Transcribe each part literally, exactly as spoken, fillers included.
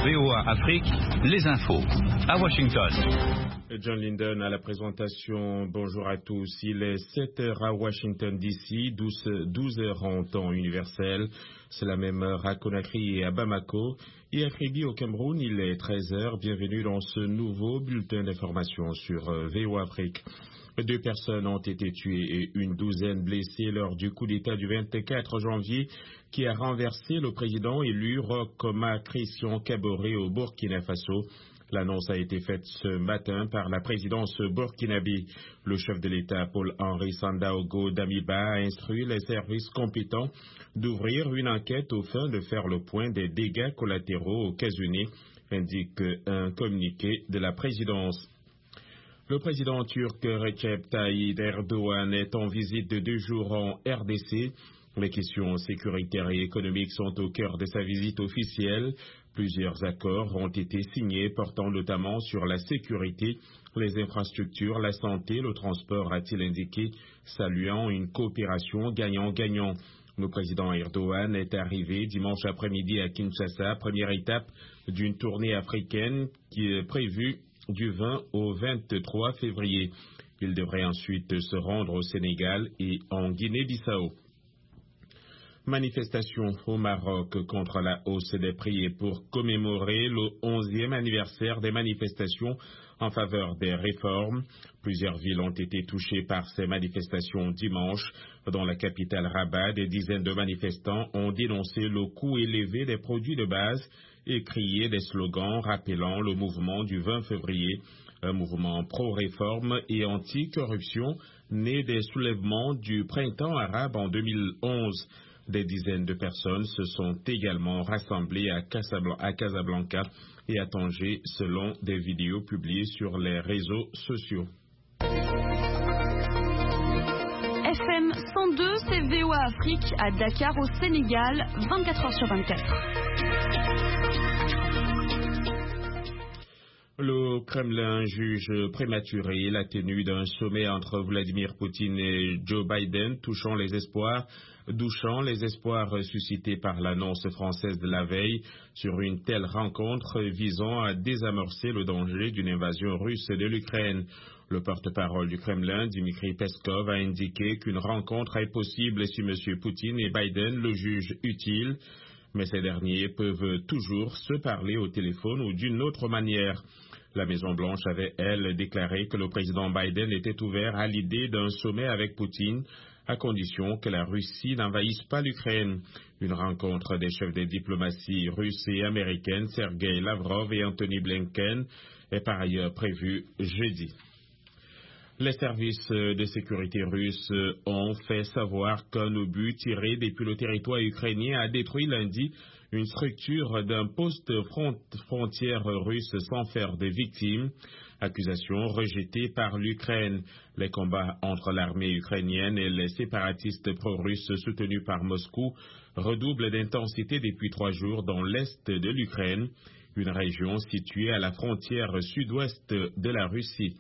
V O A Afrique, les infos. À Washington. John Linden à la présentation. Bonjour à tous. Il est sept heures à Washington D C, douze heures en temps universel. C'est la même heure à Conakry et à Bamako. Et à Kribi au Cameroun, il est treize heures. Bienvenue dans ce nouveau bulletin d'information sur V O A Afrique. Deux personnes ont été tuées et une douzaine blessées lors du coup d'État du vingt-quatre janvier qui a renversé le président élu Roch Christian Kaboré au Burkina Faso. L'annonce a été faite ce matin par la présidence burkinabé. Le chef de l'État, Paul-Henri Sandaogo Damiba, a instruit les services compétents d'ouvrir une enquête aux fins de faire le point des dégâts collatéraux occasionnés, indique un communiqué de la présidence. Le président turc Recep Tayyip Erdogan est en visite de deux jours en R D C. Les questions sécuritaires et économiques sont au cœur de sa visite officielle. Plusieurs accords ont été signés portant notamment sur la sécurité, les infrastructures, la santé, le transport, a-t-il indiqué, saluant une coopération gagnant-gagnant. Le président Erdogan est arrivé dimanche après-midi à Kinshasa, première étape d'une tournée africaine qui est prévue du vingt au vingt-trois février. Il devrait ensuite se rendre au Sénégal et en Guinée-Bissau. Manifestation au Maroc contre la hausse des prix et pour commémorer le onzième anniversaire des manifestations en faveur des réformes. Plusieurs villes ont été touchées par ces manifestations dimanche. Dans la capitale Rabat, des dizaines de manifestants ont dénoncé le coût élevé des produits de base et crié des slogans rappelant le mouvement du vingt février, un mouvement pro-réforme et anti-corruption né des soulèvements du printemps arabe en deux mille onze. Des dizaines de personnes se sont également rassemblées à Casablanca et à Tanger selon des vidéos publiées sur les réseaux sociaux. F M cent deux, c'est V O A Afrique à Dakar au Sénégal, vingt-quatre heures sur vingt-quatre. Le Kremlin juge prématuré la tenue d'un sommet entre Vladimir Poutine et Joe Biden, touchant les espoirs, douchant les espoirs suscités par l'annonce française de la veille sur une telle rencontre visant à désamorcer le danger d'une invasion russe de l'Ukraine. Le porte-parole du Kremlin, Dmitry Peskov, a indiqué qu'une rencontre est possible si M. Poutine et Biden le jugent utile, mais ces derniers peuvent toujours se parler au téléphone ou d'une autre manière. La Maison-Blanche avait, elle, déclaré que le président Biden était ouvert à l'idée d'un sommet avec Poutine, à condition que la Russie n'envahisse pas l'Ukraine. Une rencontre des chefs des diplomaties russes et américaines, Sergei Lavrov et Anthony Blinken, est par ailleurs prévue jeudi. Les services de sécurité russes ont fait savoir qu'un obus tiré depuis le territoire ukrainien a détruit lundi une structure d'un poste front frontière russe sans faire de victimes. Accusation rejetée par l'Ukraine. Les combats entre l'armée ukrainienne et les séparatistes pro-russes soutenus par Moscou redoublent d'intensité depuis trois jours dans l'est de l'Ukraine, une région située à la frontière sud-ouest de la Russie.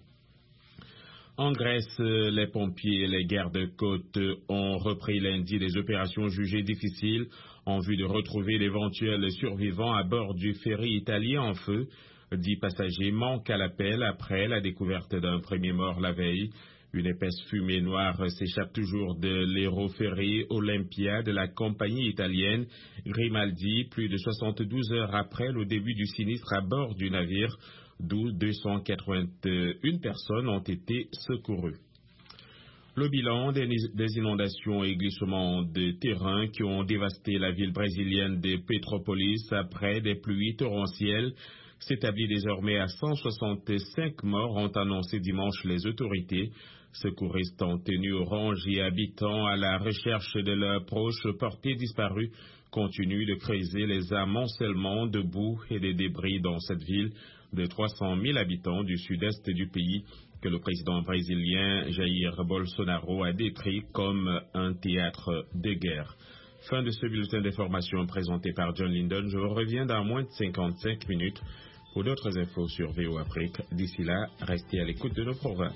En Grèce, les pompiers et les gardes-côtes ont repris lundi des opérations jugées difficiles en vue de retrouver d'éventuels survivants à bord du ferry italien en feu. Dix passagers manquent à l'appel après la découverte d'un premier mort la veille. Une épaisse fumée noire s'échappe toujours de l'aéroferry Olympia de la compagnie italienne Grimaldi, plus de soixante-douze heures après le début du sinistre à bord du navire, d'où deux cent quatre-vingt-une personnes ont été secourues. Le bilan des, des inondations et glissements de terrain qui ont dévasté la ville brésilienne de Petrópolis après des pluies torrentielles s'établit désormais à cent soixante-cinq morts, ont annoncé dimanche les autorités. Secouristes en tenue orange et habitants à la recherche de leurs proches portés disparus continuent de creuser les amoncellements de boue et des débris dans cette ville de trois cent mille habitants du sud-est du pays que le président brésilien Jair Bolsonaro a décrit comme un théâtre de guerre. Fin de ce bulletin d'information présenté par John Linden. Je vous reviens dans moins de cinquante-cinq minutes pour d'autres infos sur V O A Afrique. D'ici là, restez à l'écoute de nos programmes.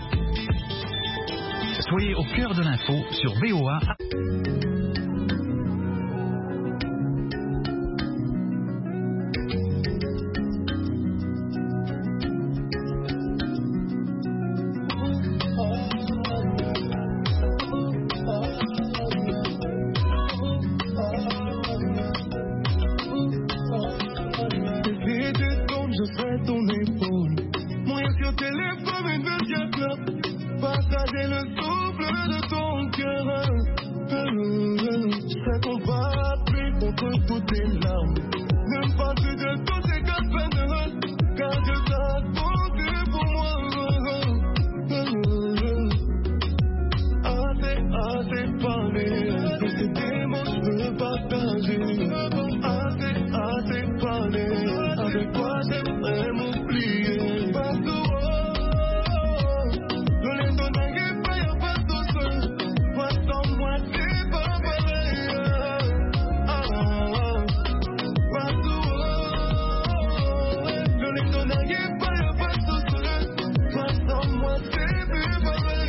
Soyez au cœur de l'info sur V O A. partager le souffle de ton cœur. Je combat plus contre toutes tes larmes. Ne me parle plus de tous ces casse de car je t'attends pour moi. Assez, assez parlé, c'est des mots que je veux partager. Assez, assez parlé, avec toi j'aimerais m'oublier. Partout, dans les zones n'arrive pas, y'a pas de seul. Toi sans moi c'est pas pareil. Partout, dans les zones n'arrive pas, y'a pas de seul. Toi sans moi c'est plus pareil.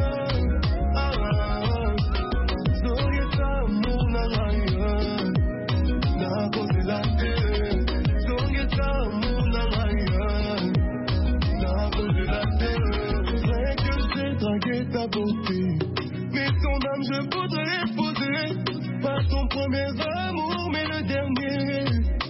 Ta beauté, mais ton âme je voudrais épouser. Pas ton premier amour, mais le dernier.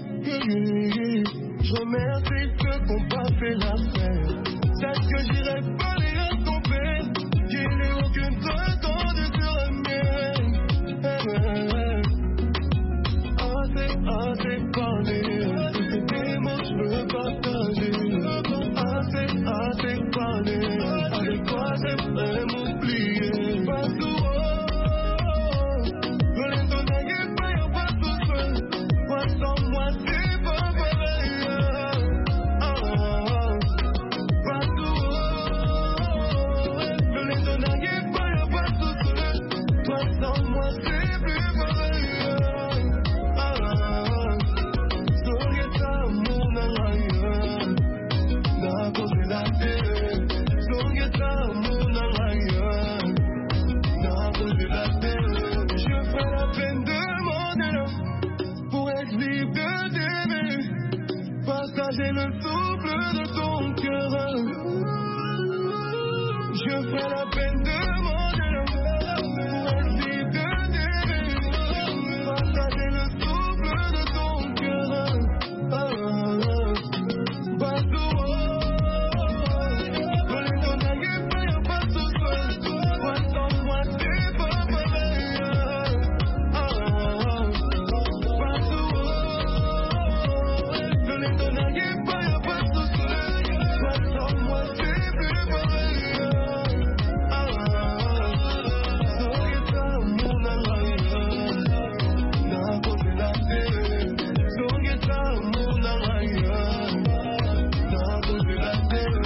Je remercie ceux qui n'ont pas fait l'affaire. Sache que j'irai pas les retrouver. Qu'il n'ait aucune prétendue sur la mienne. Assez, assez parlé. C'est des mots que je veux partager. Assez, assez parlé. Avec toi j'aimerais m'oublier. Partout, dans les zones n'arrive pas, y'a pas tout seul. Toi sans moi c'est pas pareil. Partout, dans les zones n'arrive pas, y'a pas tout seul. Toi sans moi c'est plus pareil. Sorieta mon araya, na cause la terre. Sorieta mon araya, na cause la terre. Je ferai la peine de demander pour être libre de t'aimer, partager le souffle de ton cœur. Je ferai la peine de demander pour être libre de t'aimer, partager le souffle de ton cœur. Partout, dans les zones n'arrive pas, y'a pas de seul. Toi sans moi c'est pas pareil. Partout, dans les zones n'arrive pas, y'a pas de seul. Toi sans moi c'est plus pareil. Sorieta mon araya, na cause la terre. Sorieta mon araya, na cause la terre.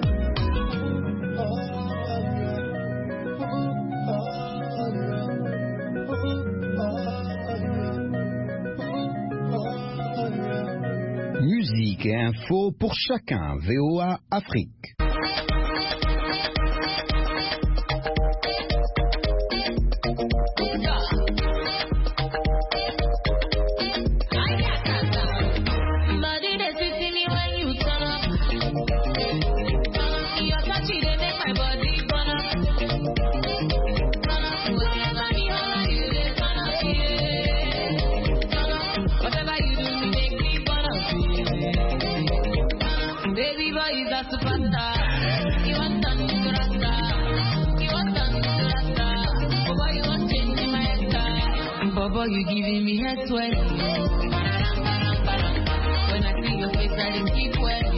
Musique et info pour chacun. V O A Afrique. Body that fits in me when you turn up. Your touch it make my body burn up. Burn up. Whatever me holla you dey turn up, yeah. Turn up. Whatever you do me make me burn up, yeah. Baby boy is a superstar. You want done to rasta. You want done to rasta. Bobo you want change my style. Bobo you giving me head sweat. When I see your face, I didn't keep wet.